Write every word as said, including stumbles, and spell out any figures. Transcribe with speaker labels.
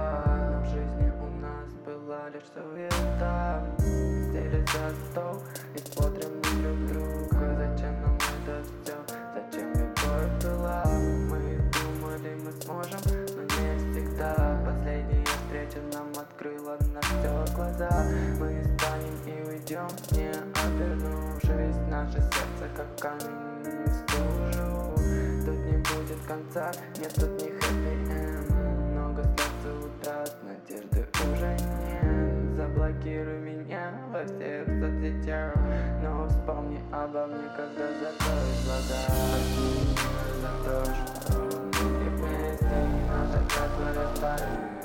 Speaker 1: Но в жизни у нас была лишь суета. Сели за стол и смотрим друг друга. Зачем нам это все? Зачем любовь была? Мы думали, мы сможем, но не всегда. Последняя встреча нам открыла на все глаза. Мы станем и уйдем, не обернувшись. Наше сердце как камень в стужу. Тут не будет конца, нет, тут не хэппи-энд. Много слез и утрат, надежды уже нет. Заблокируй меня во всех соцсетях, но вспомни обо мне, когда закроешь глаза. Прости меня за то, что мы не вместе, и наша клятва растает.